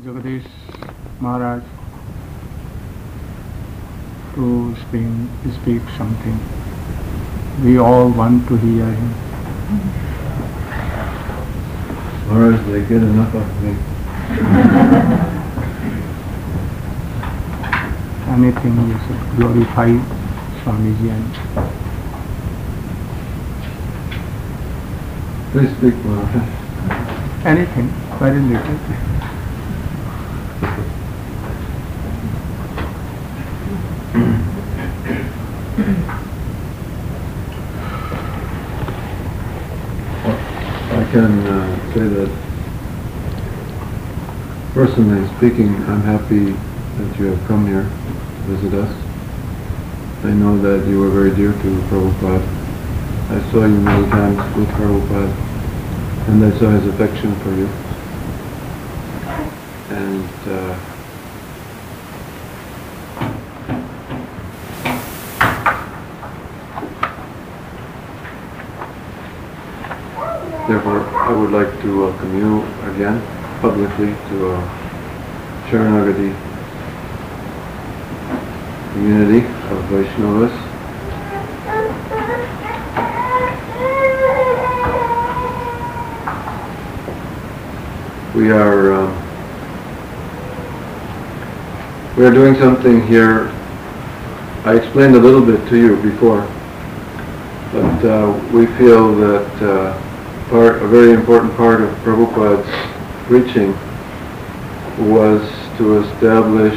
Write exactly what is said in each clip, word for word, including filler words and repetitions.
Jagadish Maharaj to speak, speak something. We all want to hear him. Maharaj, they get enough of me. Anything you should glorify Swamiji and Please speak, Maharaj. anything, very little. I can uh, say that personally speaking, I'm happy that you have come here to visit us. I know that you were very dear to Prabhupada. I saw you many times with Prabhupada, and I saw his affection for you. And uh, therefore, I would like to welcome you again, publicly, to our Sharanagati community of Vaishnavas. We are um, we are doing something here. I explained a little bit to you before, but uh, we feel that uh, part, a very important part of Prabhupada's preaching was to establish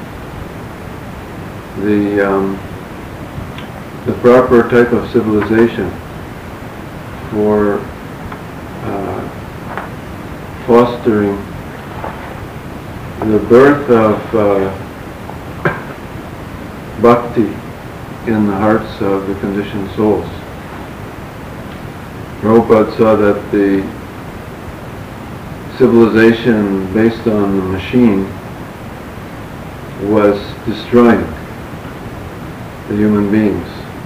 the um, the proper type of civilization for uh, fostering the birth of uh, bhakti in the hearts of the conditioned souls. Prabhupada saw that the civilization based on the machine was destroying the human beings.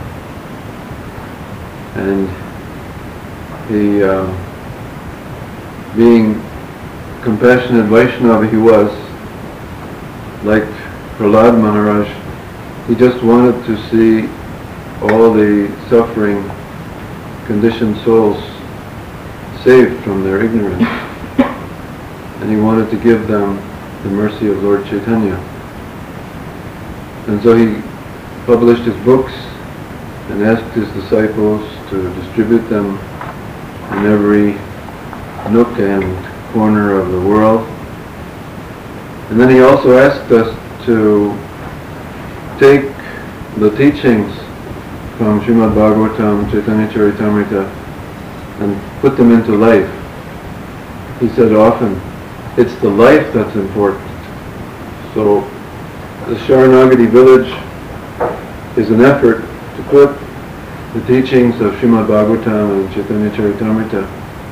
And he, uh, being compassionate Vaishnava he was, like Prahlad Maharaj, he just wanted to see all the suffering conditioned souls saved from their ignorance, and he wanted to give them the mercy of Lord Chaitanya. And so he published his books and asked his disciples to distribute them in every nook and corner of the world. And then he also asked us to take the teachings from Srimad Bhagavatam, Chaitanya Charitamrita, and put them into life. He said often, it's the life that's important. So the Sharanagati village is an effort to put the teachings of Srimad Bhagavatam and Chaitanya Charitamrita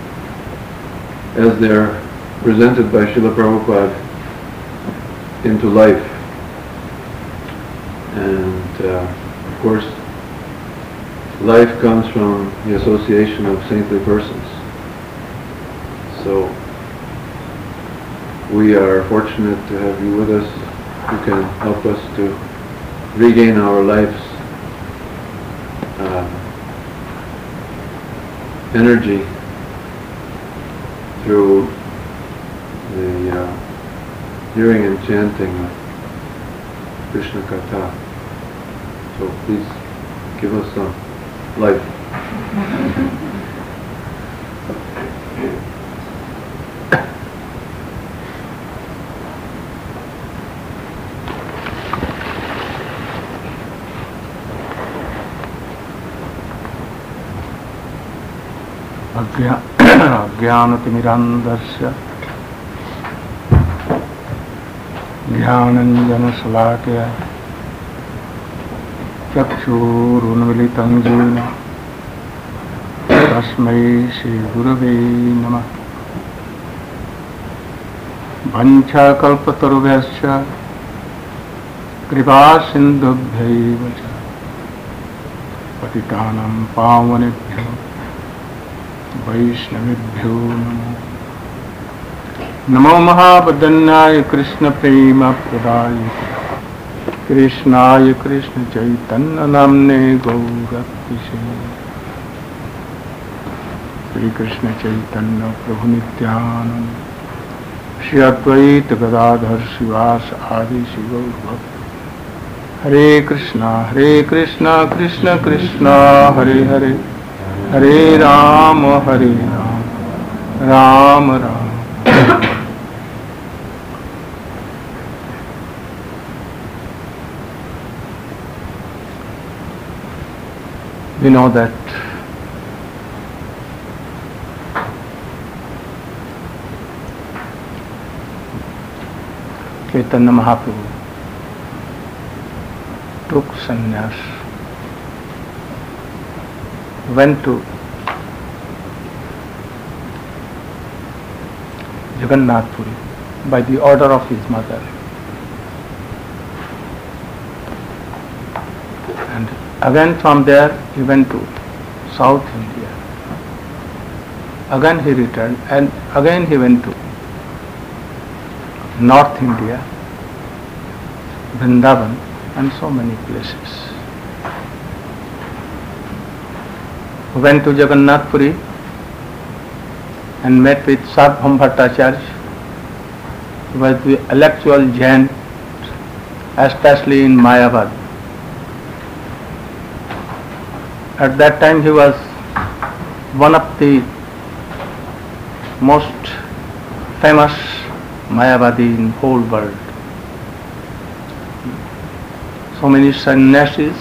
as they're presented by Srila Prabhupada into life. And uh, of course, life comes from the association of saintly persons. So we are fortunate to have you with us who can help us to regain our life's uh, energy through the uh, hearing and chanting of Krishna Katha. So please give us some life. Jnanatimirandasya Jnananjana Salakaya Chakshurunmilitam Jena Tasmai Shri Gurave Namah Vancha Kalpatarubhyascha Kripa Sindhubhyaiva Cha Patitanam Pavanebhyo Vaishnavibhyo Namo. नमो महावदन्याय कृष्ण प्रेम प्रदाय कृष्णाय कृष्ण चैतन्य नामने गौरतिशे श्री कृष्ण चैतन्य प्रभु नित्यानंद श्री अद्वैत गदाधर शिवास आदि शिव भक्त हरे कृष्णा हरे कृष्णा कृष्ण कृष्णा हरे हरे हरे राम हरे Ram Ram Ram we know that Chaitanya Mahaprabhu took sannyas, went to Jagannath Puri by the order of his mother, and again from there he went to South India. Again he returned and again he went to North India, Vrindavan and so many places. He went to Jagannath Puri and met with Sarvabhauma Bhattacharya. He was the intellectual giant, especially in Mayavad. At that time he was one of the most famous Mayavadi in whole world. So many sannyasis,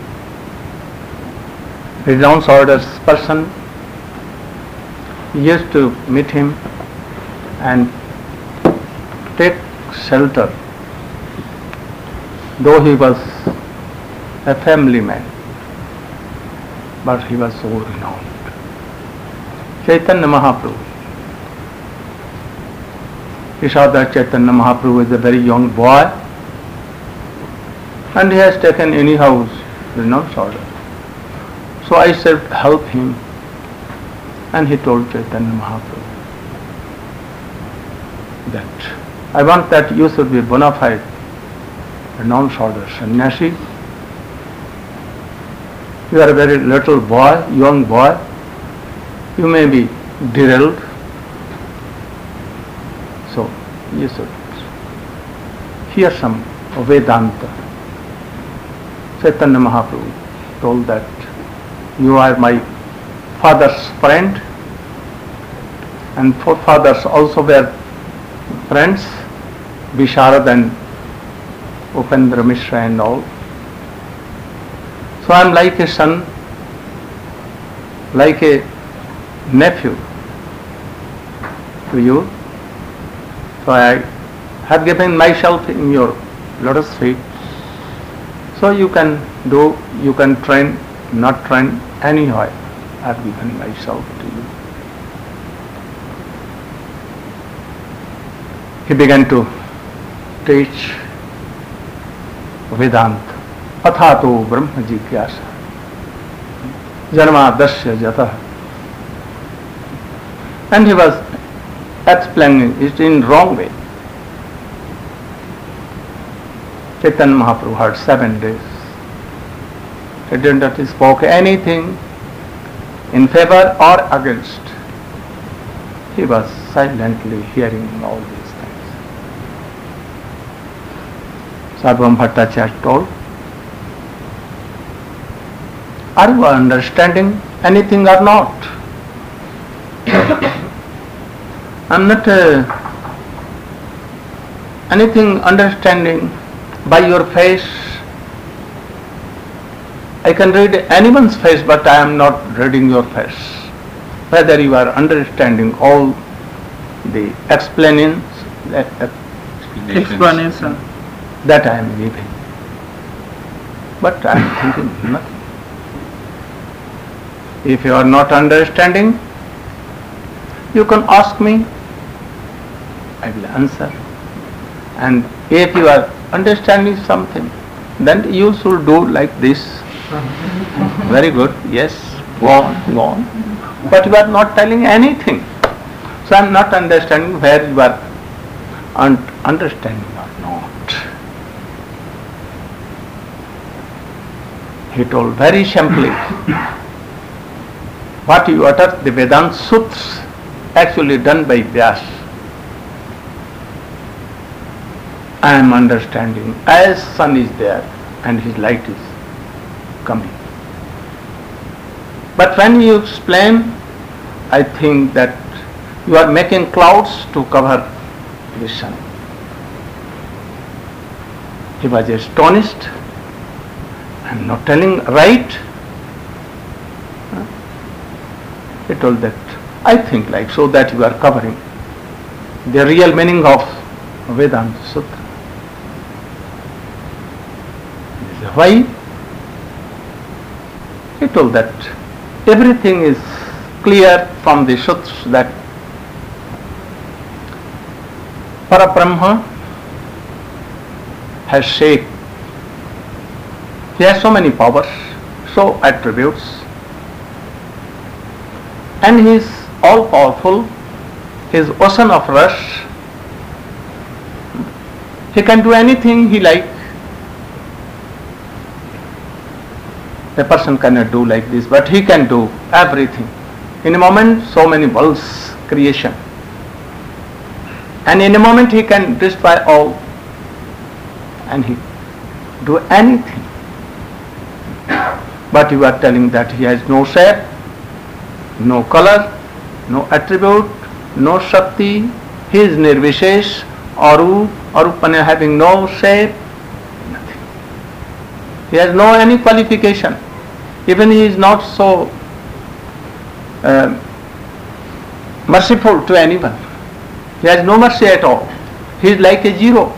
renounced orders person used to meet him and take shelter, though he was a family man. But he was so renowned. Chaitanya Mahaprabhu. He saw that Chaitanya Mahaprabhu is a very young boy and he has taken any house, renounced order. So I said, help him. And he told Chaitanya Mahaprabhu that I want that you should be bona fide renounced order sannyasi. You are a very little boy, young boy. You may be derailed. So you should hear some Vedanta. Chaitanya Mahaprabhu told that you are my father's friend and forefathers also were friends, Visharad and Upendra Mishra and all. So I am like a son, like a nephew to you. So I have given myself in your lotus feet. So you can do, you can train, not train, anyhow. I have given myself to you. He began to teach Vedanta. अथातो ब्रह्म जिज्ञासा जन्मादस्य जतः. And he was explaining it in wrong way. Chaitanya Mahaprabhu had seven days. He did not spoke anything in favor or against. He was silently hearing all these things. Sarvabhauma Bhattacharya told, are you understanding anything or not? I am not uh, anything understanding by your face. I can read anyone's face, but I am not reading your face. Whether you are understanding all the explanations, uh, Explanation. that I am giving. But I am thinking nothing. If you are not understanding, you can ask me, I will answer. And if you are understanding something, then you should do like this. Very good, yes, go on, go on. But you are not telling anything. So I am not understanding where you are and understanding or not. He told very simply, what you utter, the Vedanta Sutras, actually done by Vyas, I am understanding as sun is there and his light is coming. But when you explain, I think that you are making clouds to cover the sun. He was astonished and not telling right. He told that, I think like so that you are covering the real meaning of Vedanta Sutra. Why? He told that everything is clear from the Sutras that Parabrahma has shape. He has so many powers, so attributes, and he is all powerful. He is ocean of rush. He can do anything he likes. A person cannot do like this, but he can do everything. In a moment, so many worlds creation. And in a moment he can destroy all, and he do anything. But you are telling that he has no shape, no color, no attribute, no Shakti. He is Nirvishesh, Arup, Arupana having no shape, nothing. He has no any qualification. Even he is not so uh, merciful to anyone. He has no mercy at all. He is like a zero.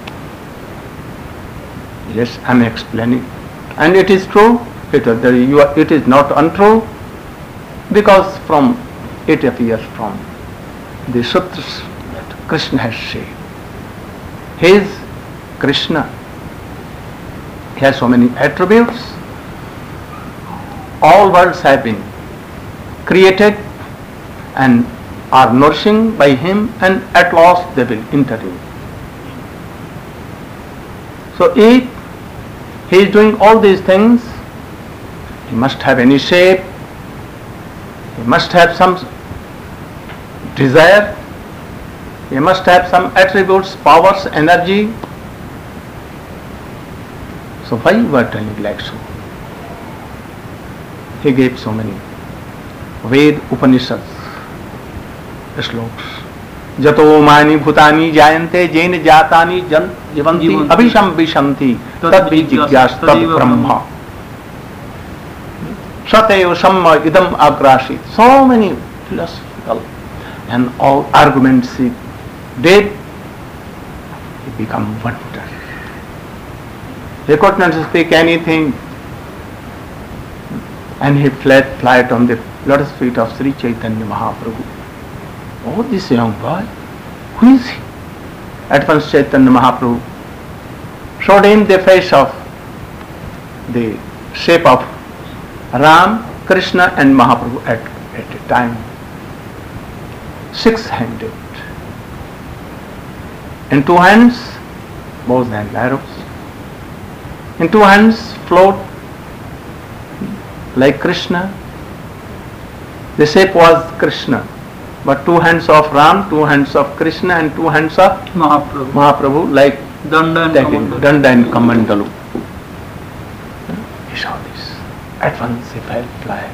Yes, I am explaining. And it is true. It, uh, the, you are, it is not untrue, because from it appears from the sutras that Krishna has said. He is Krishna. He has so many attributes. All worlds have been created and are nourishing by him, and at last they will intervene. So if he is doing all these things, he must have any shape, he must have some desire, he must have some attributes, powers, energy. So why you are telling like so? He gave so many Ved Upanishads shlokas जतो मानि भूतानि जायन्ते जैन जातानि जन जीवन्ति अभिशम विशन्ति तद्वि जिज्ञास तद् ब्रह्म सतैव सम्म इदम आग्रासित. So many philosophical and all arguments he did, he become wonder. He could not speak anything, and he fled flat on the lotus feet of Sri Chaitanya Mahaprabhu. Oh, this young boy, who is he? At once Chaitanya Mahaprabhu showed him the face of the shape of Ram, Krishna and Mahaprabhu at, at a time. Six-handed. In two hands, bows and arrows. In two hands float like Krishna. The shape was Krishna. But two hands of Ram, two hands of Krishna and two hands of Mahaprabhu, Mahaprabhu like Danda and Kamandalu. Danda and Kamandalu. He saw this. At once he fell flat.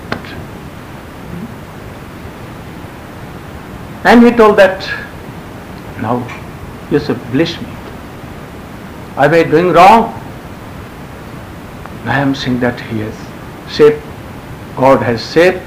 And he told that, now you should bless me. I was doing wrong. I am saying that he has shape, God has shape.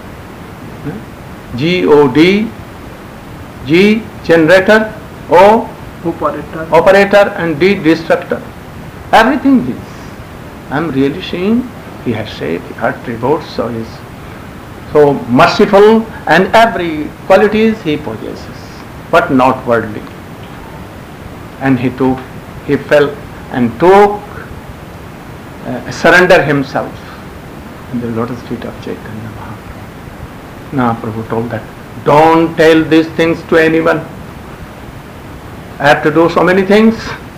G O D, G generator, O Operator. operator and D destructor. Everything is. I am really seeing he has shape, attributes, so he is so merciful, and every qualities he possesses, but not worldly. And he took, he fell and took, uh, surrender himself in the lotus feet of Chaitanya Mahaprabhu. Now Prabhu told that, don't tell these things to anyone. I have to do so many things.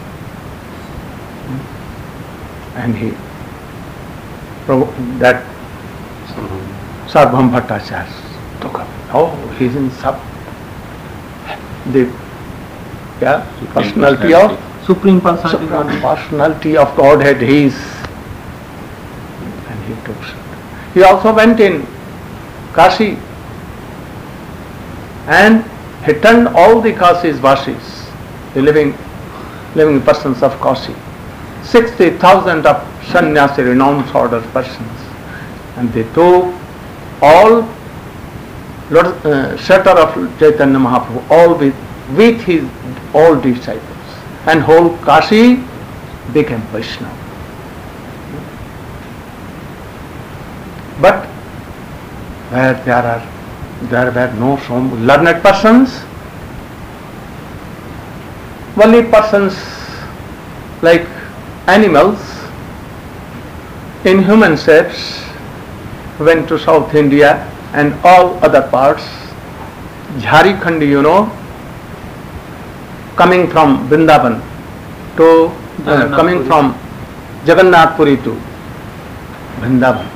And he, that Sarvabhauma Bhattacharya took up. Oh, he's in sub, the yeah, personality of Supreme Personality Supreme Godhead. personality of Godhead. He is, and he took it. He also went in Kashi, and he turned all the Kashi's Vasis, the living, living persons of Kashi, sixty thousand of sannyasi, renounced order persons, and they took all Lord, uh, shelter of Chaitanya Mahaprabhu, all with, with his all disciples, and whole Kashi became Vaishnava. But where there are there were no so learned persons, only persons like animals in human shapes went to South India and all other parts. Jharikhand, you know, coming from Vrindavan to uh, coming from Jagannath Puri to Vrindavan.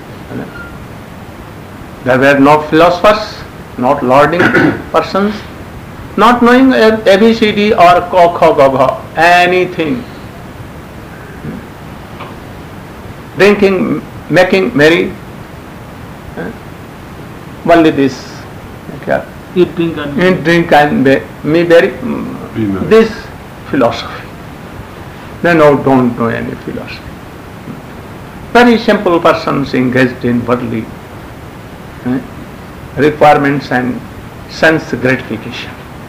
There were no philosophers, not lording persons, not knowing A B C D or Ko Kho Ga Gha, anything. Drinking, making merry, only this. Eat, drink and Eat, drink and be, me very, this philosophy. They no, don't know any philosophy. Very simple persons engaged in worldly eh, requirements and sense gratification.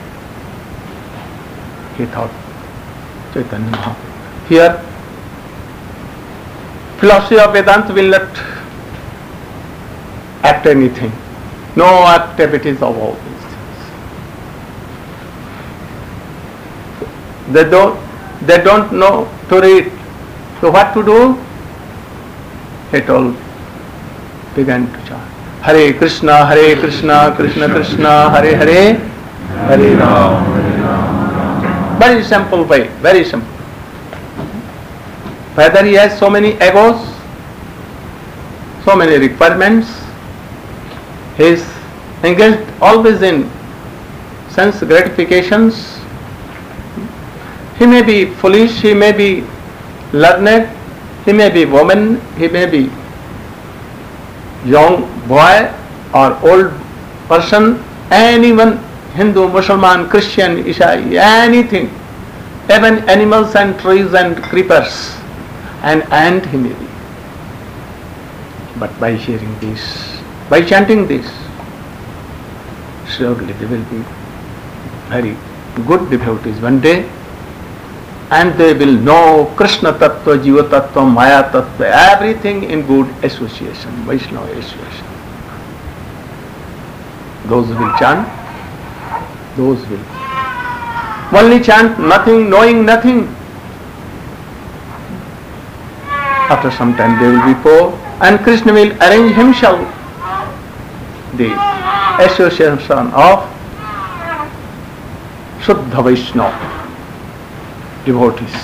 He thought, Chaitanya Mahaprabhu. Here, philosophy of Vedanta will not act anything. No activities of all these things. They don't, they don't know to read. So what to do? He told, began to chant. Hare Krishna, Hare Krishna, Krishna Krishna, Hare Hare, Hare Rama. Very simple way, very simple. Whether he has so many egos, so many requirements, he is engaged always in sense gratifications. He may be foolish, he may be learned, he may be woman, he may be young boy or old person, anyone, Hindu, Muslim, Christian, Isai, anything, even animals and trees and creepers, and ant he may be. But by hearing this, by chanting this, surely they will be very good devotees one day, and they will know Krishna Tattva, Jiva Tattva, Maya Tattva, everything in good association, Vaishnava association. Those who will chant, those will only chant nothing, knowing nothing. After some time they will be poor, and Krishna will arrange himself the association of Shuddha Vaishnava devotees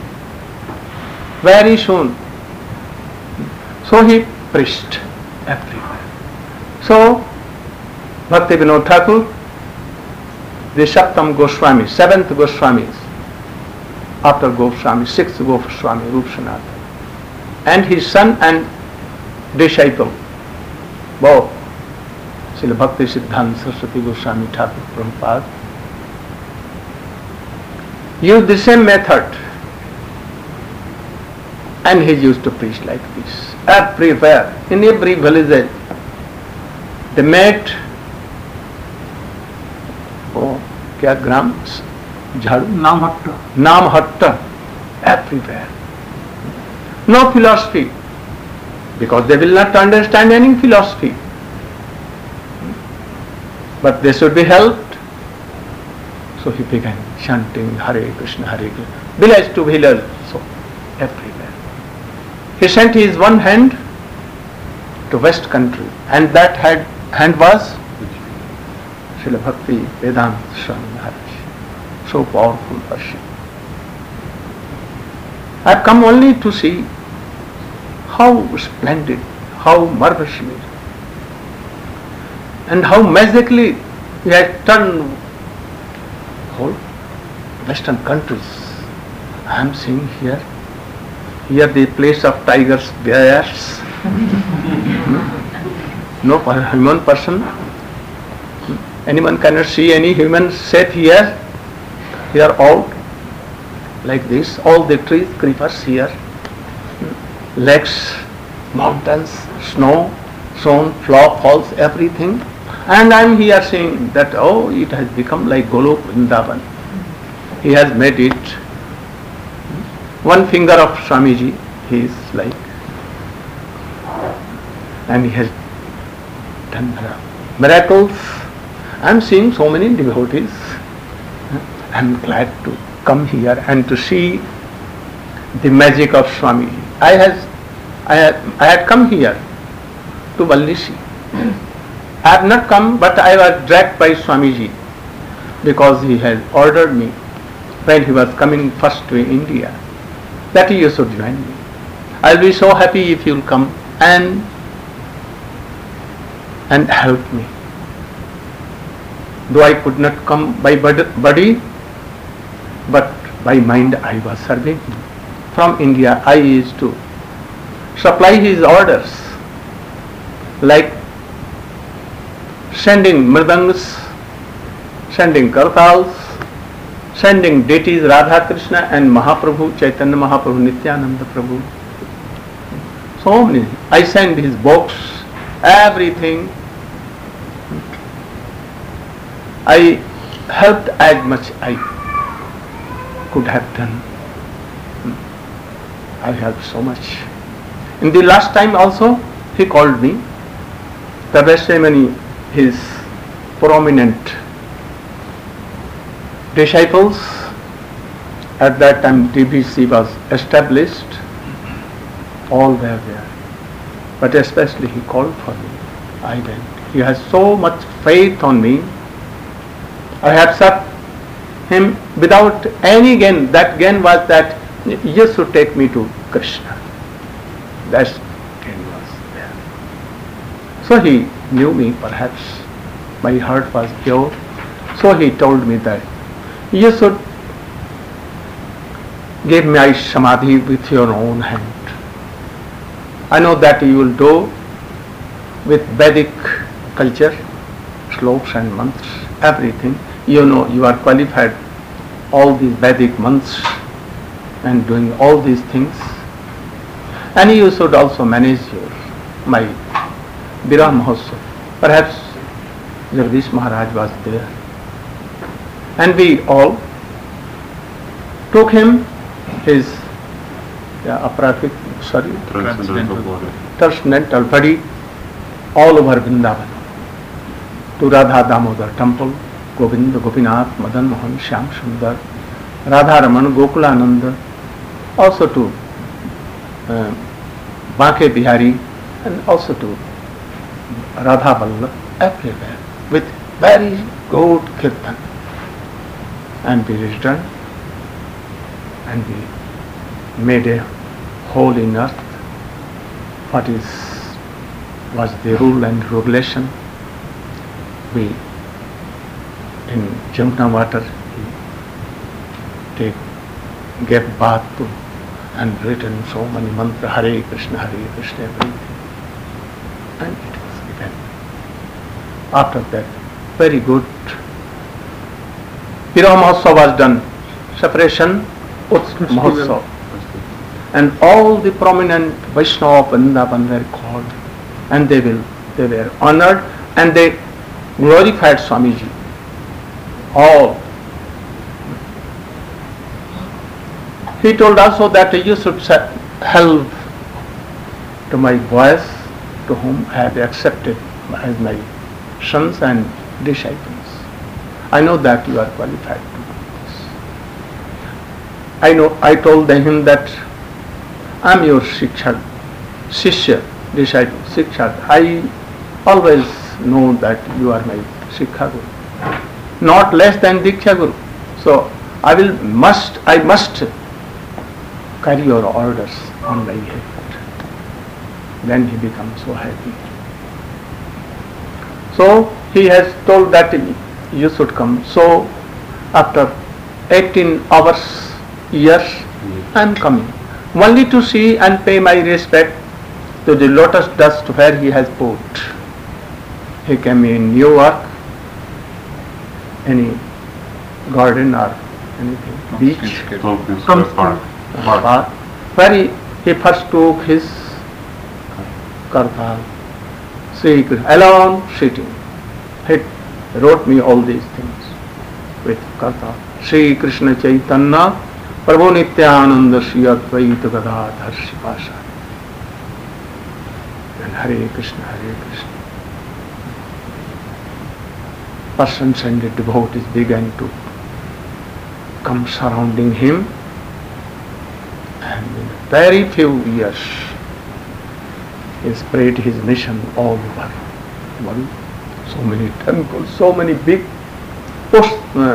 very soon. So he preached everywhere. So Bhakti Vinod Thakur, the Saptam Goswami, seventh Goswamis, after Goswami, sixth Goswami, Rup Sanatana, and his son and disciple, both Srila Bhakti Siddhanta Saraswati Goswami Thakur Prabhupada, used the same method, and he used to preach like this everywhere, in every village. They met, oh, kya gram, jhadu, Namhatta. Namhatta, everywhere. No philosophy, because they will not understand any philosophy, but they should be helped. So he began chanting Hare Krishna, Hare Krishna, village to village, so everywhere. He sent his one hand to West country, and that hand, hand was Srila Bhakti Vedanta Swami Maharaj. so powerful worship. I have come only to see how splendid, how marvelously, and how magically he has turned whole Western countries. I am seeing here, here the place of tigers, bears. No per- human person. Anyone cannot see any human shape here. Here all like this, all the trees, creepers here, lakes, mountains, snow, stone, floor, falls, everything. And I am here seeing that, oh, it has become like Golok Vrindavan. He has made it. One finger of Swamiji, he is like, and he has done miracles. I am seeing so many devotees. I am glad to come here and to see the magic of Swamiji. I has, I had, I had come here to Vallisi. I have not come, but I was dragged by Swamiji because he has ordered me when he was coming first to India that you should join me. I will be so happy if you will come and and help me. Though I could not come by body, but by mind I was serving him. From India I used to supply his orders, like sending mridangas, sending kartals, sending deities Radha Krishna and Mahaprabhu, Chaitanya Mahaprabhu, Nityananda Prabhu. So many. I send his books, everything. I helped as much I could have done. I helped so much. In the last time also, he called me. The Vaishnavani, his prominent disciples, at that time T B C was established, all were there. But especially he called for me. I went. He has so much faith on me. I have served him without any gain. That gain was that you should take me to Krishna. That gain was there. So he knew me, perhaps. My heart was pure. So he told me that you should give me samadhi with your own hand. I know that you will do with Vedic culture, slokas and mantras, everything. You know, you are qualified all these Vedic months and doing all these things. And you should also manage your, my Birah Mahotsav. Perhaps Jagdish Maharaj was there. And we all took him his yeah, aprakrit, sorry, transcendental body all over Vrindavan to Radha Damodar temple, Govinda, Gopinath, Madan Mohan, Shyam Sundar, Radha Raman, Gokulananda, also to uh, Banke Bihari, and also to Radha Vallabh, everywhere with very good kirtan. And we returned and we made a hole in earth. What is was the rule and regulation? We in Jamuna water he take gave bath to and written so many mantras, Hare Krishna, Hare Krishna, everything. And it was given. After that, very good Birah Mahotsav was done, separation, Utsav Mahotsav. And all the prominent Vaishnava of Vrindavan were called, and they will, they were honored, and they glorified Swamiji. All. He told also that you should help to my boys, to whom I have accepted as my sons and disciples. I know that you are qualified to do this. I know, I told him that I am your Shiksha, Shishya, disciple, Shiksha. I always know that you are my Shiksha Guru, not less than Diksha Guru. So I will must, I must carry your orders on my head. Then he becomes so happy. So he has told that you should come. So after eighteen hours, years, I am coming. Only to see and pay my respect to the lotus dust where he has put. He came in New York, any garden or anything, beach, From Park. park, where he, he first took his kartal, Sri Krishna, alone sitting. He wrote me all these things with kartal. Sri Krishna Chaitanya, Prabhu Nityananda Sri Advaita Gadadhar Shivasa. And Hare Krishna, Hare Krishna. Persons and the devotees began to come surrounding him, and in very few years he spread his mission all over the world. So many temples, so many big post, uh,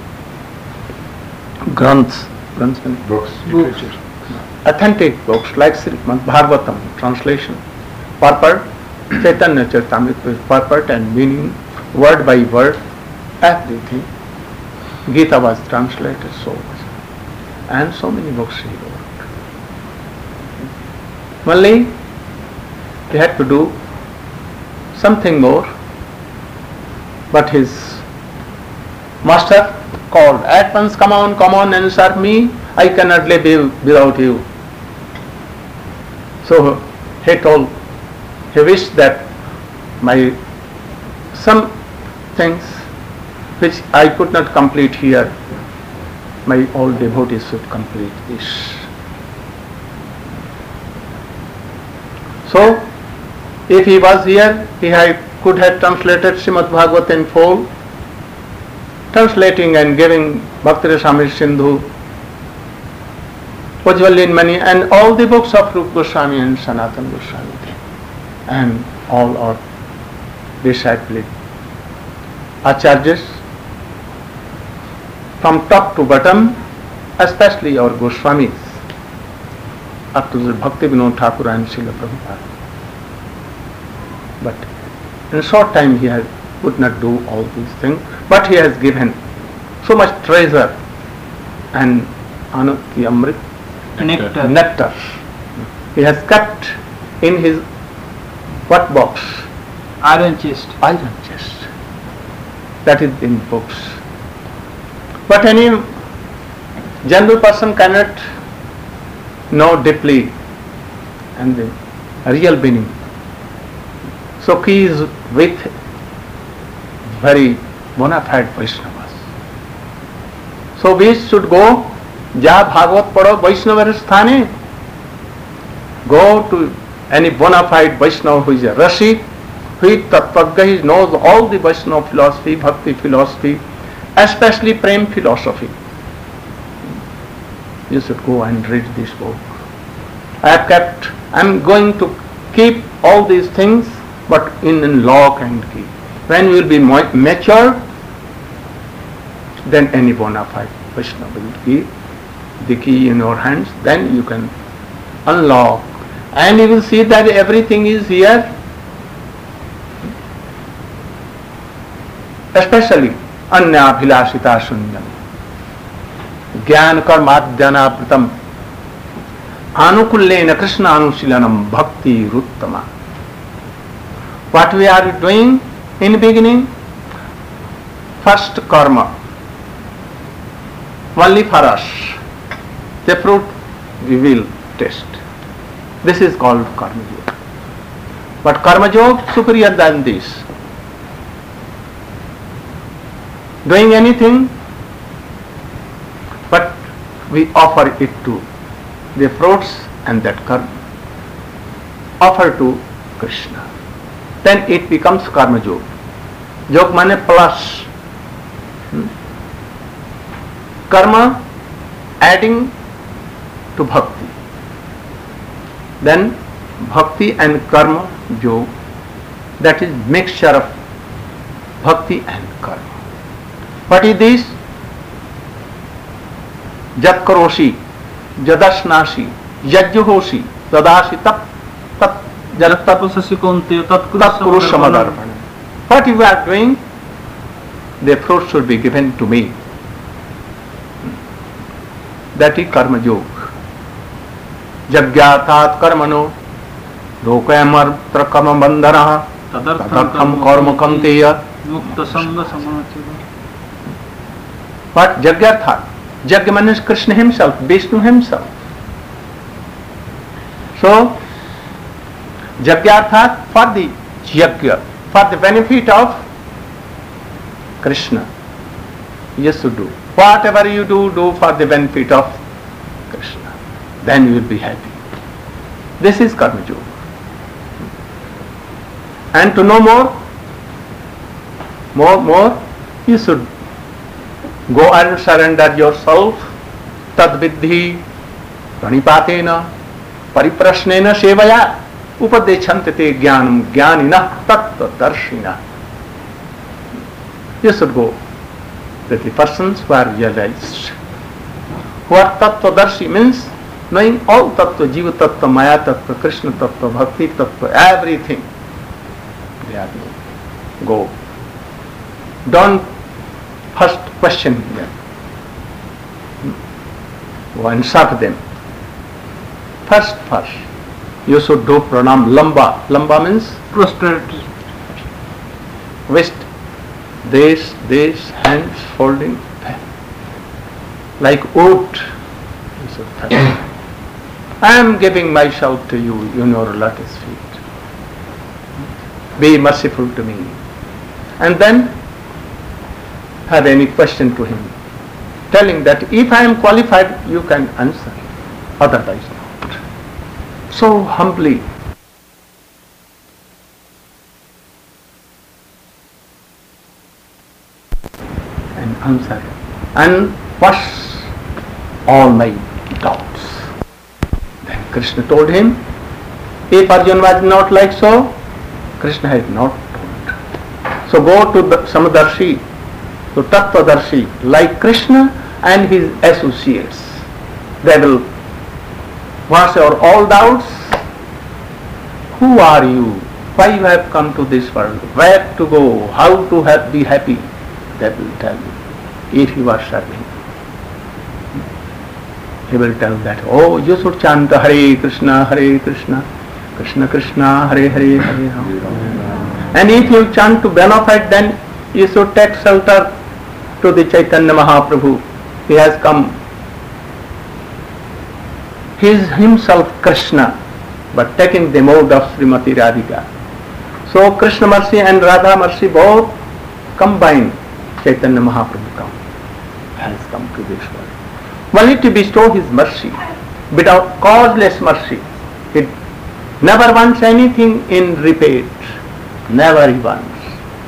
granths, granths mean Books. literature, authentic books like Srimad Bhagavatam, translation, purport, Chaitanya Charitamrita with purport and meaning, word by word, everything. Gita was translated so much, and so many books he wrote. Only he had to do something more, but his master called, at once, come on, come on and serve me, I cannot live without you. So he told, he wished that my some things which I could not complete here, my old devotees should complete this. So, if he was here, he had, could have translated Srimad Bhagavatam in full, translating and giving Bhakti Rasamrita Sindhu, Ujjwal Mani, and all the books of Rupa Goswami and Sanatana Goswami, and all our disciples, Acharyas, from top to bottom, especially our Goswamis, up to the Bhakti Vinod Thakur and Srila Prabhupada. But in a short time he has, could not do all these things, but he has given so much treasure and Anukti Amrit, nectar. nectar. He has kept in his what box? Iron chest. Iron chest. That is in books. But any general person cannot know deeply and the real meaning. So he is with very bona fide Vaishnavas. So we should go, ja Bhagavat pado Vaishnava sthane, go to any bona fide Vaishnava who is a Rashik, who is Tattvaga, he knows all the Vaishnava philosophy, Bhakti philosophy, especially Prem philosophy. You should go and read this book. I have kept, I am going to keep all these things, but in, in lock and key. When you will be mature, then any bona fide Vaishnava will give the key in your hands, then you can unlock, and you will see that everything is here, especially Anya Bhilasita Shunyam, Gyan Karmadhyanapratam, Anukullena Krishna Anusilanam Bhakti Ruttama. What we are doing in the beginning? First karma, only for us. The fruit we will taste. This is called Karma Yoga. But Karma Yoga superior than this. Doing anything, but we offer it to the fruits and that karma. Offer to Krishna. Then it becomes Karma Yoga. Yoga means plus. Hmm? Karma adding to bhakti. Then bhakti and karma yoga, that is mixture of bhakti and karma. What is this? Jat karoshi, jadashnashi, yajjuhoshi, tadashi tap tap jat tap tapasasi konteyo tat kurusamadarpana. What you are doing, the fruit should be given to me. That is karma yoga. Jagyathat karmano lokayamatra karma bandhana tadartham karma kanteya. mukta sanga samachara. What Jagyathat? Jagya means Krishna himself, Vishnu himself. So, Jagyathat for the Jagya, for the benefit of Krishna. Yes, you do. Whatever you do, do for the benefit of Krishna. Then you will be happy. This is Karma Yoga. And to know more, more, more, you should go and surrender yourself. Tad vidhi pranipatena pariprasnena sevaya upadechante te jnanam jnanina tattva darshina. You should go that the persons who are realized, who are tattva-darshi means knowing all tattva, jiva tattva, maya tattva, Krishna tattva, bhakti tattva, everything. They are known. Go. Don't first question them. Go and serve them. First, first, you should do pranam lamba. Lamba means Prostrate. waist. This, this, hands folding, like oat. I am giving myself to you in your lotus feet. Be merciful to me. And then have any question to him, telling that if I am qualified, you can answer, otherwise not. So humbly. Answer and wash all my doubts. Then Krishna told him, if Arjuna was not like so, Krishna had not told. So go to the Samadarshi, to Tattva-darshi, like Krishna and his associates. They will wash your all doubts. Who are you? Why you have come to this world? Where to go? How to have, be happy? They will tell you. If you are serving, he will tell that, oh, you should chant Hare Krishna, Hare Krishna, Krishna Krishna, Hare Hare, Hare Rama. And if you chant to benefit, then you should take shelter to the Chaitanya Mahaprabhu. He has come. He is himself Krishna, but taking the mode of Srimati Radhika. So Krishna mercy and Radha mercy both combined. Chaitanya Mahaprabhu come, has come to this world. Only to bestow his mercy, without causeless mercy. He never wants anything in repaid. Never he wants.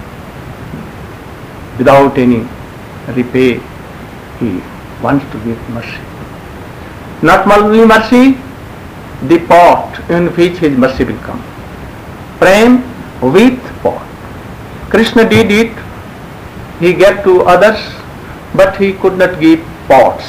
Without any repay, he wants to give mercy. Not only mercy, the pot in which his mercy will come. Prem with pot. Krishna did it. He gave to others, but he could not give pots.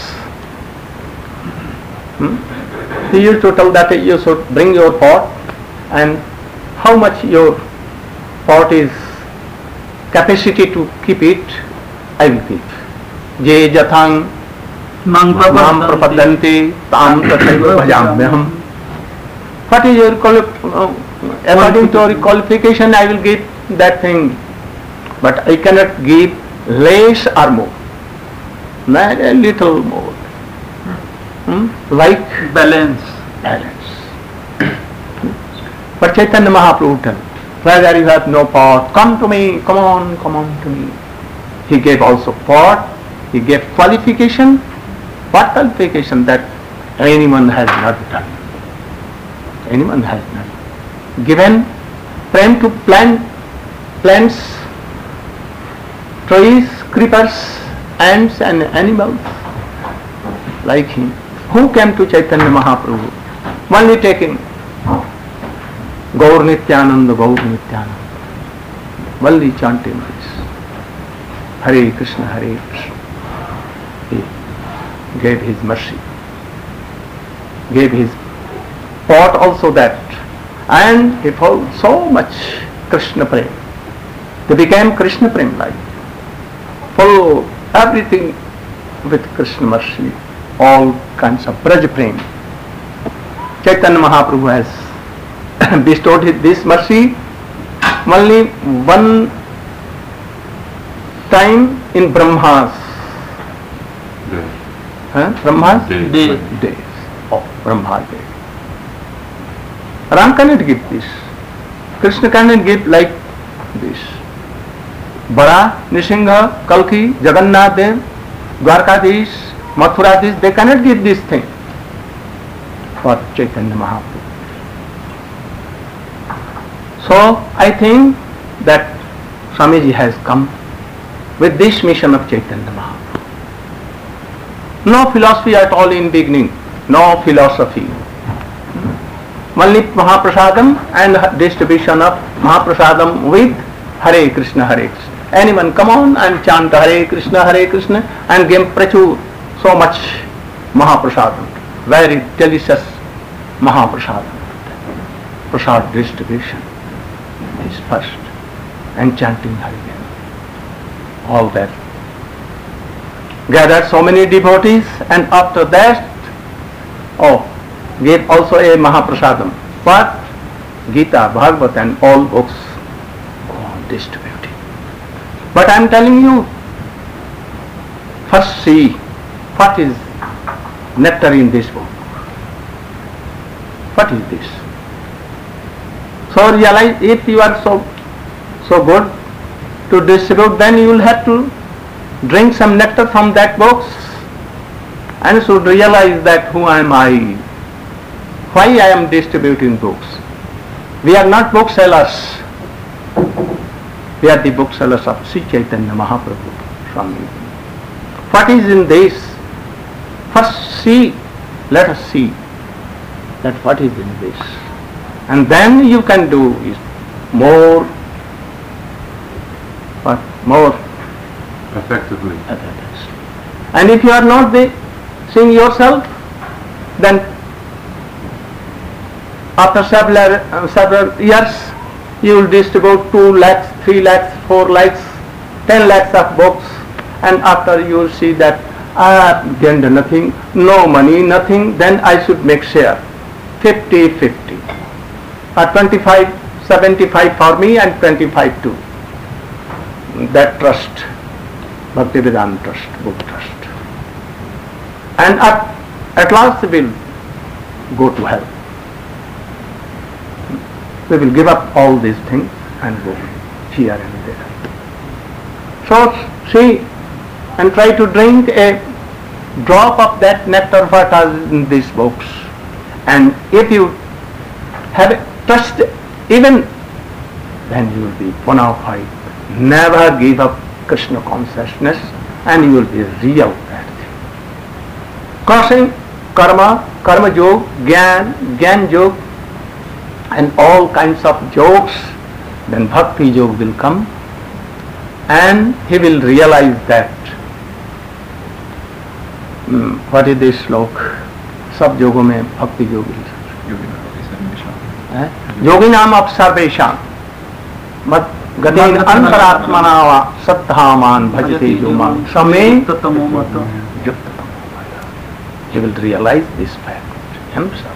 Hmm? He used to tell that you should bring your pot, and how much your pot is capacity to keep it, I will give. Je jathang mam prapadanti tam tathaiva bhajamyaham. What is your quali- uh, according to your qualification, I will give that thing. But I cannot give less or more, not a little more. Hmm? Like Balance. balance. But Chaitanya Mahaprabhu told, whether you have no pot, come to me, come on, come on to me. He gave also pot, he gave qualification. What qualification? That anyone has not done. Anyone has not given prem to plant, plants, trees, creepers, ants and animals like him. Who came to Chaitanya Mahaprabhu? Only taking Gaur Nityananda, Gaur Nityananda. Only chanting. 'Hare Krishna, Hare Krishna, Krishna Krishna, Hare Hare, Hare Rama'. Hare Krishna, Hare Krishna. He, Gaur Nityananda, Gaur Nityananda. Only chanting this. Hare Krishna, Hare Krishna. Krishna Krishna, Hare Hare, Hare Rama. gave his mercy, gave his pot also that, and he felt so much Krishna prem. They became Krishna prem like, full everything with Krishna mercy, all kinds of Braj prem. Chaitanya Mahaprabhu has bestowed this mercy only one time in Brahma's huh? Brahma's Day. Day. days. Oh, Brahma day. Ram cannot give this. Krishna cannot give like this. Bara, Nisingha, Kalki, Jagannath Dev, Dwarkadish, Mathuradish, they cannot give this thing for Chaitanya Mahaprabhu. So I think that Swamiji has come with this mission of Chaitanya Mahaprabhu. No philosophy at all in beginning, no philosophy. Only Mahaprasadam and distribution of Mahaprasadam with Hare Krishna, Hare Krishna. Anyone come on and chant Hare Krishna, Hare Krishna and give prachur, so much Mahaprasadam. Very delicious Mahaprasadam. Prasad distribution is first, and chanting Hare. All that. Gathered so many devotees, and after that, oh, gave also a Mahaprasadam. But Gita, Bhagavad and all books go on distributing. But I am telling you, first see what is nectar in this book. What is this? So realize, if you are so so good to distribute, then you will have to drink some nectar from that box and should realize that who am I, why I am distributing books. We are not booksellers. We are the booksellers of Sri Chaitanya Mahaprabhu. Swami. What is in this? First see, let us see that what is in this. And then you can do is more, what, more Effectively. and if you are not the, seeing yourself, then after several, uh, several years you will distribute two lakhs, three lakhs, four lakhs, ten lakhs of books, and after you will see that I have gained nothing, no money, nothing, then I should make share fifty fifty, or twenty-five seventy-five for me and twenty-five to that trust, Bhaktivedanta trust, book trust, and at, at last we will go to hell. We will give up all these things and go here and there. So see and try to drink a drop of that nectar what is in these books, and if you have trust even, then you will be bona fide. Never give up Krishna consciousness and you will be real that thing. Crossing karma, karma yoga, gyan, gyan yoga, and all kinds of jokes, then bhakti yoga will come and he will realize that hmm, what is this slok? Sab yoga mein bhakti yoga है योगिनाम सर्वेषां मत गतेन अंतरात्मना वा सत्तामान भजते यो मां समे तमो मत युक्ततमो मया. He will realize this fact himself,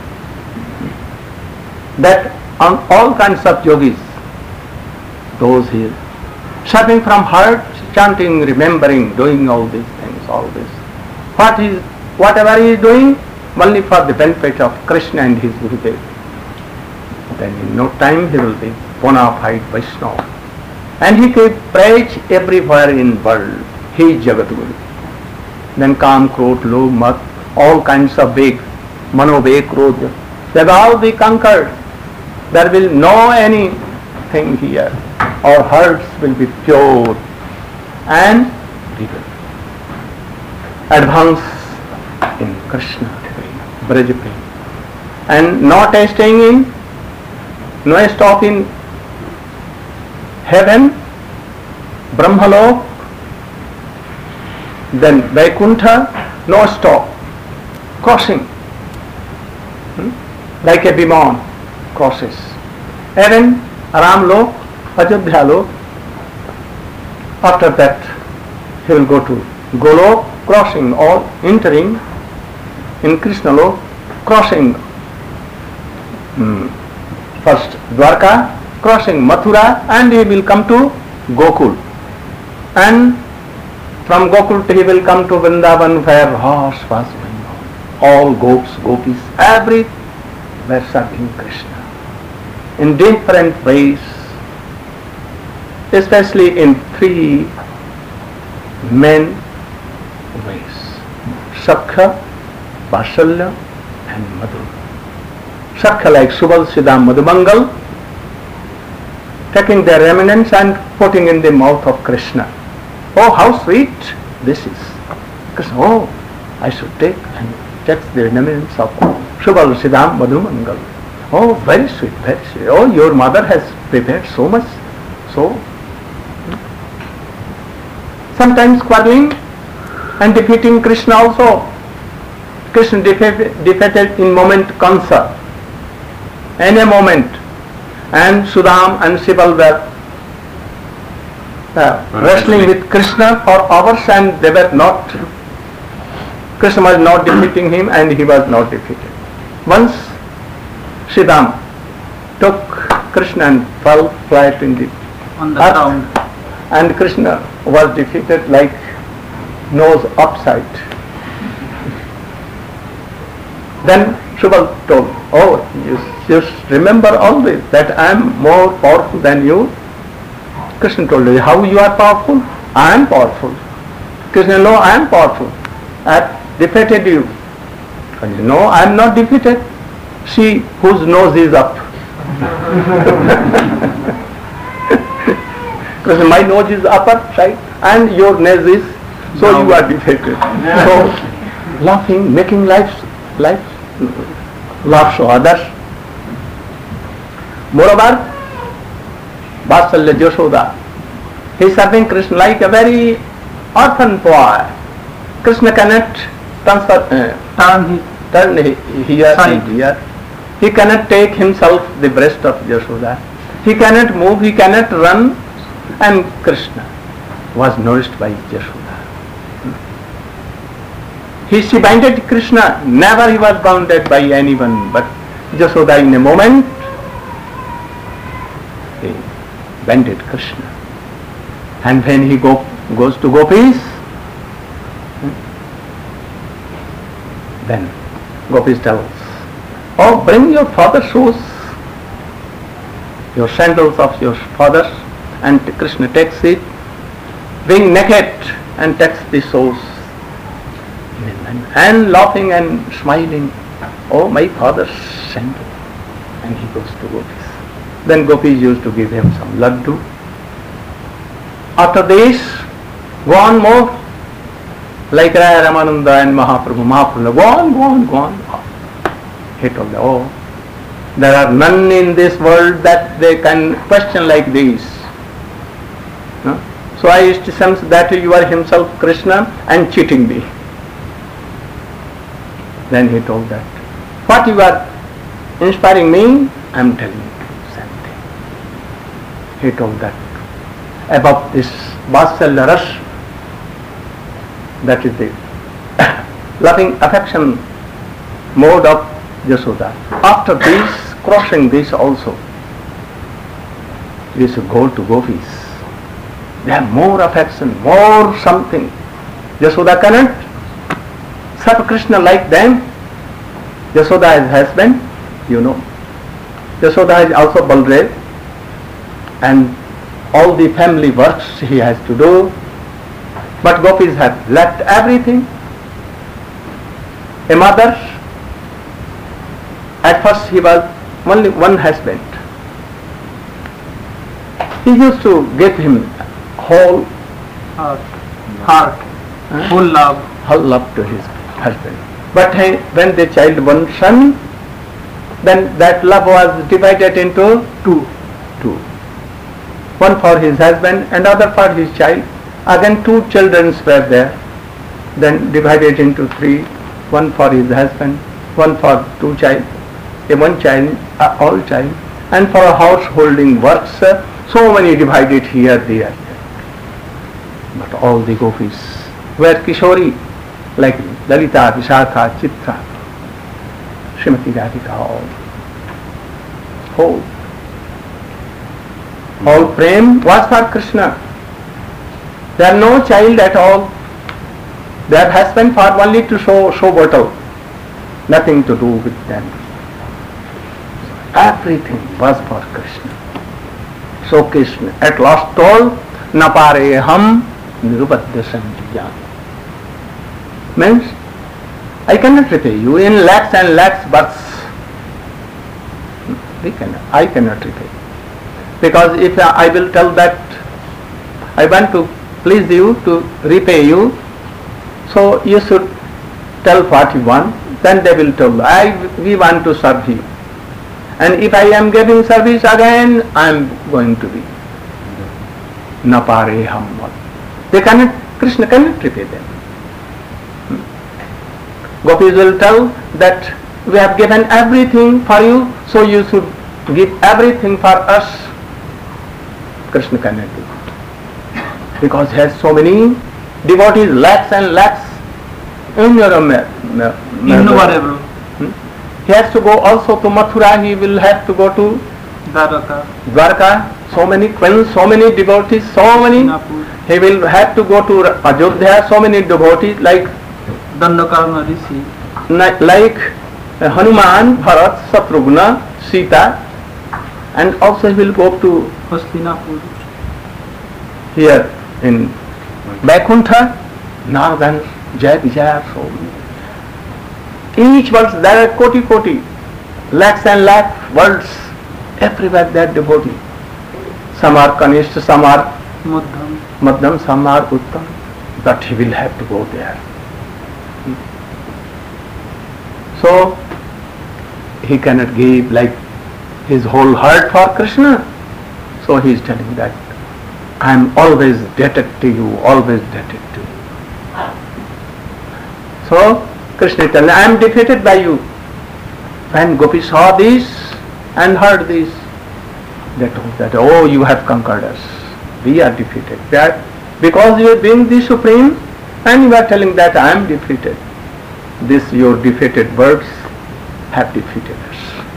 that on all kinds of yogis, those here serving from heart, chanting, remembering, doing all these things, all this, what is whatever he is doing only for the benefit of Krishna and his Gurudev, then in no time he will be bona fide Vaishnava. And he can preach everywhere in world. He is Jagadguru. Then Kam, Krodh, Lobh, Mat, all kinds of big, Mano, Ve, Krodh, they will all be conquered. There will no anything here. Our hearts will be pure and we will advance in Krishna, Braj Prem. And not staying in, no stop in heaven, Brahmalok, then Vaikuntha, no stop, crossing, hmm? like a Biman crosses. Even Ram Lok, Ajodhya Lok, after that he will go to Golok, crossing all, entering in Krishna Lok, crossing hmm, first Dwarka, crossing Mathura, and he will come to Gokul. And from Gokul he will come to Vrindavan, where horse was going on. All goats, gopis, every were serving Krishna in different ways, especially in three main ways: Sakha, Vasalya and Madhu. Sakha like Subal, Siddham, Madhumangal, taking their remnants and putting in the mouth of Krishna. Oh, how sweet this is. Krishna, oh, I should take and takes the remnants of Subal, Siddham, Madhumangal. Oh, very sweet, very sweet. Oh, your mother has prepared so much. So, sometimes quarreling and defeating Krishna also. Krishna defeated, defeated in moment Kansa, in a moment, and Sudam and Sibal were uh, wrestling with Krishna for hours, and they were not, Krishna was not defeating him and he was not defeated. Once Sridham took Krishna and fell flat in the On the earth, ground. and Krishna was defeated like nose upside. Then Subal told, oh, you just remember always that I am more powerful than you. Krishna told her, how you are powerful? I am powerful. Krishna, no, I am powerful. I have defeated you. Krishna, no, I am not defeated. See whose nose is up. Krishna, my nose is upper side and your nose is, so no. You are defeated. So laughing, making life, life laughs to others. Moreover, Vatsalya Yashoda, he is serving Krishna like a very orphan boy. Krishna cannot transfer, uh, Turn his turn he- here Side. and here. He cannot take himself the breast of Yashoda. He cannot move, he cannot run, and Krishna was nourished by Yashoda. He, she binded Krishna, never he was bounded by anyone, but Yashoda in a moment, he binded Krishna. And when he go, goes to gopis, then gopis tells, oh, bring your father's shoes, your sandals of your father's, and Krishna takes it, being naked, and takes the shoes, and laughing and smiling, oh, my father's sandal, and he goes to gopis. Then gopis used to give him some laddu. After this, go on more, like Raya Ramananda and Mahaprabhu, Mahaprabhu, go on, go on, go on. He told them, oh, there are none in this world that they can question like this. No? So I used to sense that you are himself Krishna and cheating me. Then he told that, what you are inspiring me, I am telling you something. He told that about this Vatsalya Ras, that is the loving affection mode of Yashoda. After this, crossing this also, you should go to gopis. They have more affection, more something. Yashoda cannot serve Krishna like them. Yashoda is husband, you know. Yashoda is also Baldev, and all the family works he has to do. But gopis have left everything. A mother, at first he was only one husband. He used to give him whole heart, heart, Huh? full love. whole love to his husband. But he, when the child born son, then that love was divided into two. two. One for his husband and other for his child. Again two children were there. then divided into three, one for his husband, one for two child, a one child, uh, all child, and for a householding works, uh, so many divided here, there. But all the gopis were Kishori, like Lalita, Vishakha, Chitra, Srimati Radhika, all. Whole. All prem was for Krishna. There are no child at all. Their husband for only to show show bottle, nothing to do with them. Everything was for Krishna. So Krishna at last told, Napare ham nirubadya sanjiyan. Means, I cannot repay you in lakhs and lakhs births. We cannot, I cannot repay. Because if I will tell that I want to please you, to repay you, so you should tell what you want, then they will tell, I, we want to serve you. And if I am giving service again, I am going to be napare hammal. They cannot, Krishna cannot repay them. Hmm? Gopis will tell that we have given everything for you, so you should give everything for us. Krishna cannot do it. Because he has so many devotees, lakhs and lakhs, innumerable. Hmm? He has to go also to Mathura, he will have to go to Dwarka, Dwarka, so many queens, so many devotees, so many. Napur, He will have to go to Ajodhya, so many devotees like Dandakarna Rishi, like Hanuman, Bharat, Satrughna, Sita, and also he will go to Hastinapur, here in Vaikuntha, Nardan, Jai Vijaya, so many. Each world there are koti koti, lakhs and lakhs worlds, everywhere there are devotees. Some are Kanishta, some are Madhyam, Madhyam, some are Uttam, but he will have to go there. So he cannot give like his whole heart for Krishna. So he is telling that I am always debted to you, always debted to you. So Krishna is telling, I am defeated by you. When Gopi saw this and heard this, they told that, oh, you have conquered us. We are defeated. That because you are being the supreme and you are telling that I am defeated. This your defeated words have defeated us.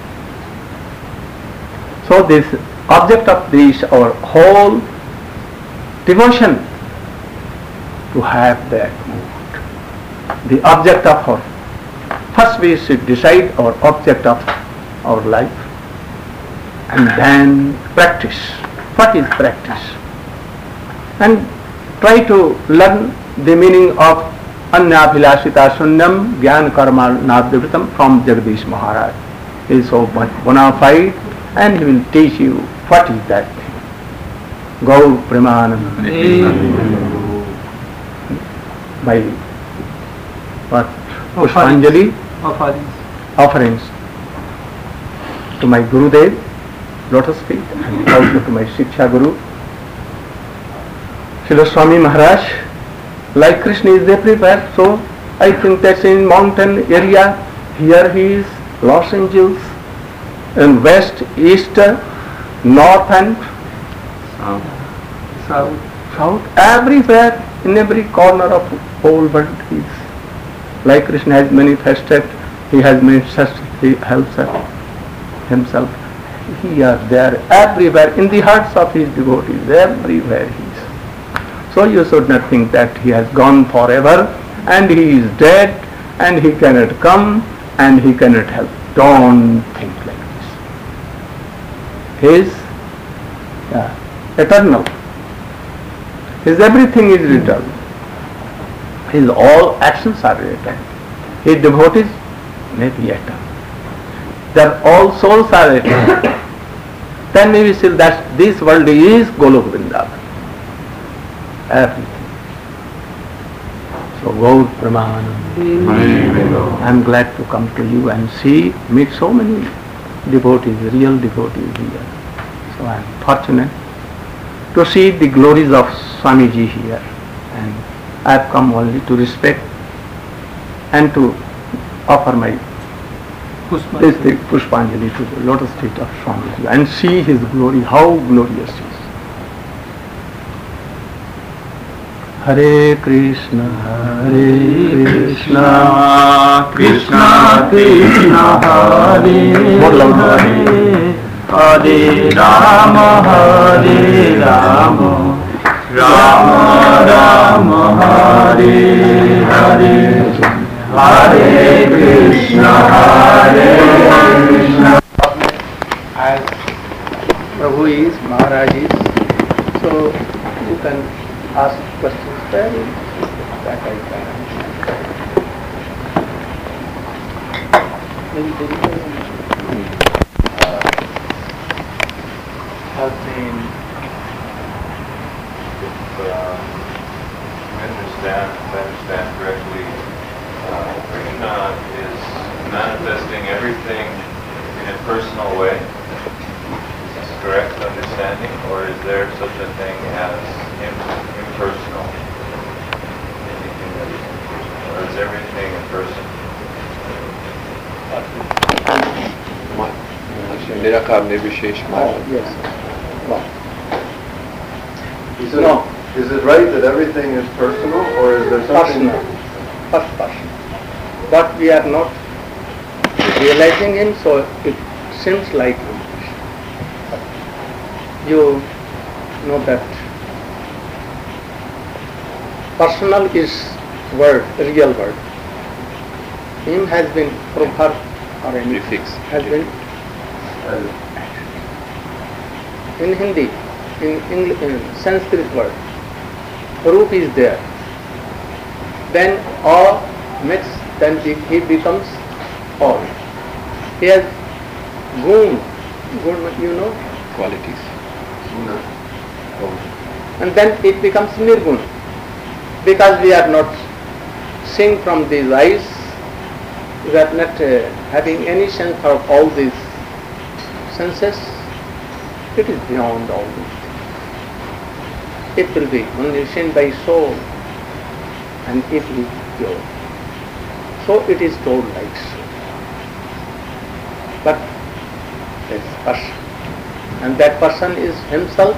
So this object of this, our whole devotion, to have that mood. The object of our, first we should decide our object of our life and then practice. What is practice? And try to learn the meaning of Annabhilashita Sunyam Gyan Karma Nabdivritam from Jagadish Maharaj. He is so bona fide and he will teach you what is that thing. Gaur Premanam. By what? Pushpanjali offerings, offerings to my Gurudev, lotus feet, and also to my Shiksha Guru, Srila Swami Maharaj. Like Krishna is everywhere, so I think that's in mountain area. Here he is, Los Angeles, in west, east, north and South, South, south, everywhere, in every corner of whole world he is. Like Krishna has manifested, he has manifested he helps himself. He is there everywhere, in the hearts of his devotees, everywhere he is. So you should not think that he has gone forever and he is dead and he cannot come and he cannot help. Don't think like this. He is uh, eternal. His everything is eternal. His all actions are eternal. His devotees may be eternal. Their all souls are eternal. Then maybe still that this world is Golok Vrindavan. Everything. So Gaur Pramanam. I am glad to come to you and see, meet so many devotees, real devotees here. So I am fortunate to see the glories of Swamiji here and I have come only to respect and to offer my Pushpa. this thing, Pushpanjali to the lotus feet of Swamiji and see his glory, how glorious he is. Hare Krishna, Hare Krishna, Krishna Krishna, Hare Hare, Hare Rama, Hare Rama, Rama Rama, Hare Hare, Hare Krishna, Hare Krishna. As Prabhu is, Maharaj is, so you can ask questions very that I can understand. Very difficult. Uh, has been, If uh, we understand, if I understand correctly, uh, Krishna is manifesting everything in a personal way. Is this correct understanding, or is there such a thing as im- impersonal? Anything that is impersonal, or is everything impersonal? निराकार निर्विशेष oh, yes. Well, He said, No. is it right that everything is personal, or is there something... personal, first person. But we are not realizing him, so it seems like him. You know that personal is word, real word. Him has been proverb or any Prefix. has been in Hindi, in English, in Sanskrit word. Roop is there. Then all mix, then he he becomes all. He has gun, gun, you know, qualities. no. And then it becomes nirgun. Because we are not seeing from these eyes, we are not uh, having any sense of all these senses, it is beyond all these things. It will be only seen by soul, and it is pure. So it is told like so. But there is person, and that person is himself,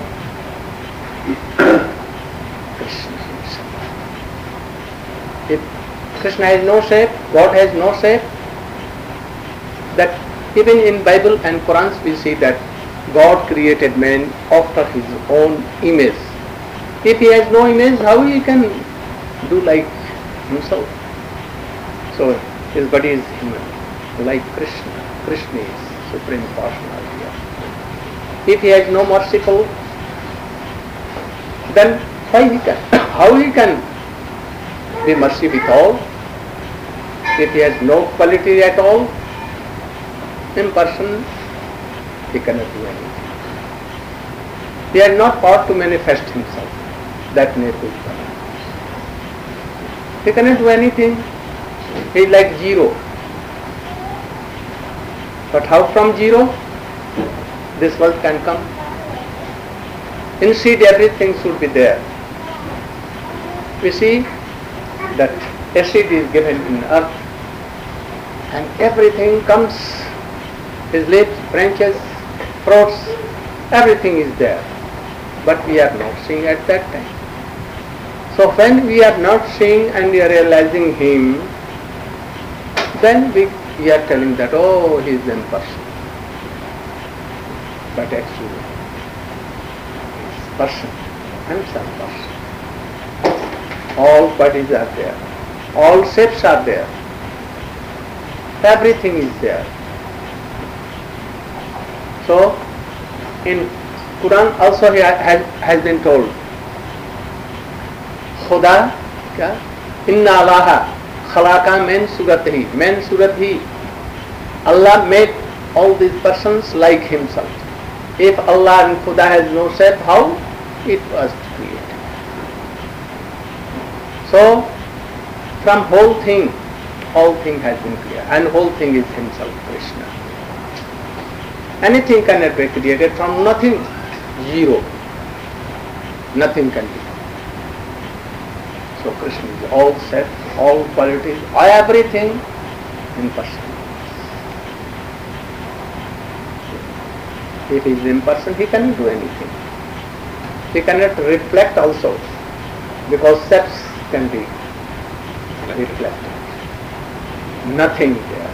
Krishna himself. If Krishna has no shape, God has no shape, that even in Bible and Quran we see that God created man after his own image. If he has no image, how he can do like himself? So his body is human, like Krishna. Krishna is supreme personality. If he has no merciful, then why he can? How he can be mercy with all? If he has no quality at all, in person, he cannot do anything. He has not power to manifest himself. That nature. He cannot do anything. He is like zero. But how from zero this world can come? In seed everything should be there. We see that acid is given in earth and everything comes, his leaves, branches, fruits, everything is there. But we are not seeing at that time. So when we are not seeing and we are realizing him, then we, we are telling that, oh, he is impersonal. But actually, he is person, himself person. All bodies are there, all shapes are there, everything is there. So, in Quran also he has, has been told, Khuda, kya? Inna Allaha khalaka min suratihi, min suratihi. Allah made all these persons like himself. If Allah and Khuda has no shape, how it was created? So, from whole thing, all thing has been clear, and whole thing is himself, Krishna. Anything cannot be created from nothing, zero. Nothing can be. So Krishna is all set, all qualities, everything impersonal. If he is impersonal, he cannot do anything. He cannot reflect also, because steps can be reflected. Nothing there.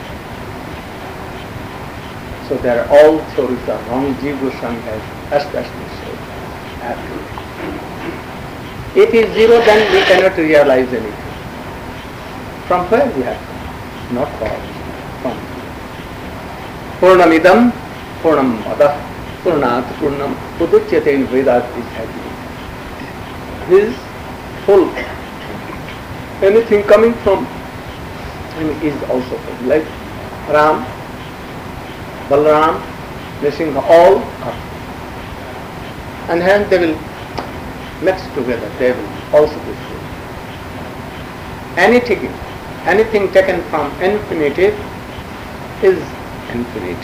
So there are all theories are wrong. Jiva Goswami has especially said. Absolutely. If he is zero, then we cannot realize anything. From where we have come? Not far. From Purnamidam, Purnam Madah, Purnat, Purnam, Uduchyate in Vedas is happy. His full. Anything coming from him is also full. Like Ram, Balaram, Nrsimha, all are. And hence they will mix together, they will also be full. Anything, anything taken from infinitive is infinitive.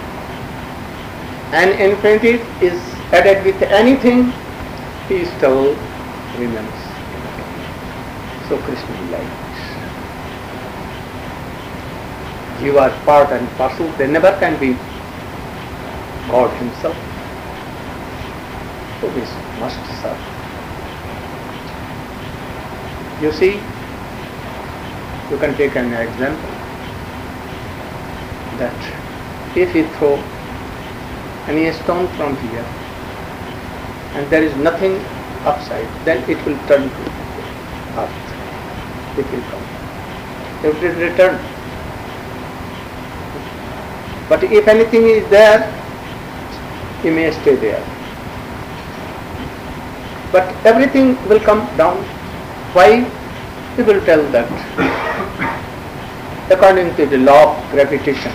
And infinitive is added with anything, he still remains. So Krishna likes. You are part and parcel, they never can be God himself. So we must serve. You see, you can take an example that if you throw any stone from here and there is nothing upside, then it will turn to earth. It will come. It will return. But if anything is there, it may stay there. But everything will come down. Why? We will tell that according to the law of gravitation,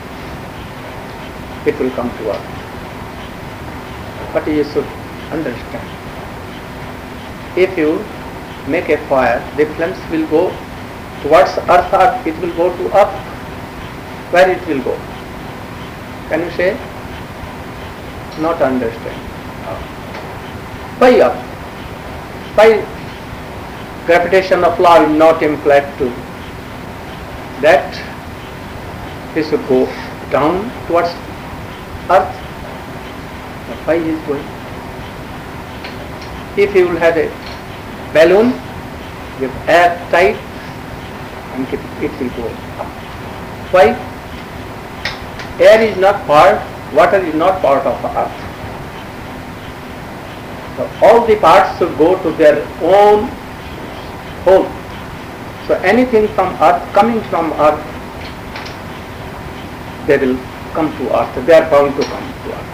it will come to earth. But you should understand, if you make a fire, the flames will go towards earth, earth, it will go to up. Where it will go? Can you say? Not understand. Why up? Why gravitation of law is not implied to that he should go down towards earth? But why he is going? If he will have a balloon with air tight, and it, it will go up. Why? Air is not part, water is not part of the earth. So all the parts should go to their own hole. So anything from earth, coming from earth, they will come to earth. They are bound to come to earth.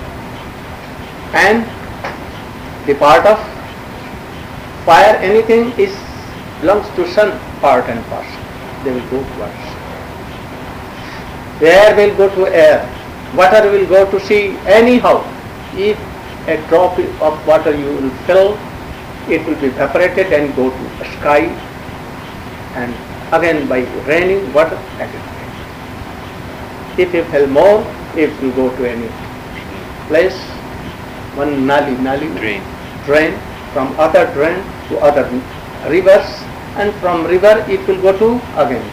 And the part of fire, anything is belongs to sun, part and parcel. They will go to earth. The air will go to air. Water will go to sea. Anyhow, if a drop of water you will fill, it will be evaporated and go to the sky, and again by raining water again. If you fill more, it will go to any place, one nali, nali, Drain. drain, from other drain to other rivers, and from river it will go to again.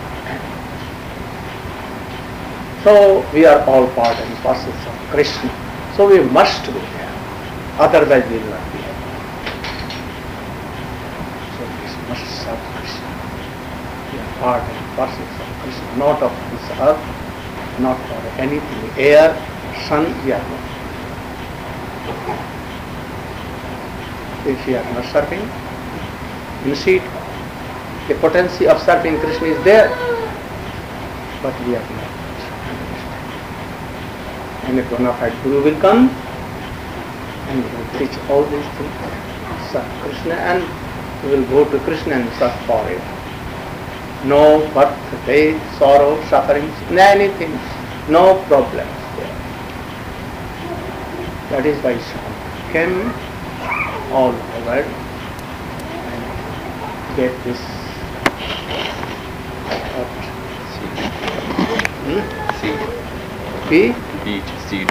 So we are all part and parcels of Krishna. So we must go there. Otherwise we will not be able. So we must serve Krishna. We are part and parcels of Krishna, not of this earth, not for anything. Air, sun, we are not. If we are not serving, you see, the potency of serving Krishna is there, but we are not. And a bona fide Guru will come and he will teach all these things, serve Krishna, and we will go to Krishna and serve forever. No birth, death, sorrow, sufferings, anything, no problems there. That is why Swami came all over and get this. Hmm? Seed. Be Beat, seed.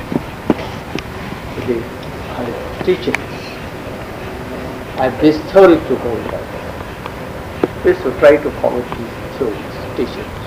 the uh, teachings. I bestow it to hold that. we should try to follow his, so his teachings.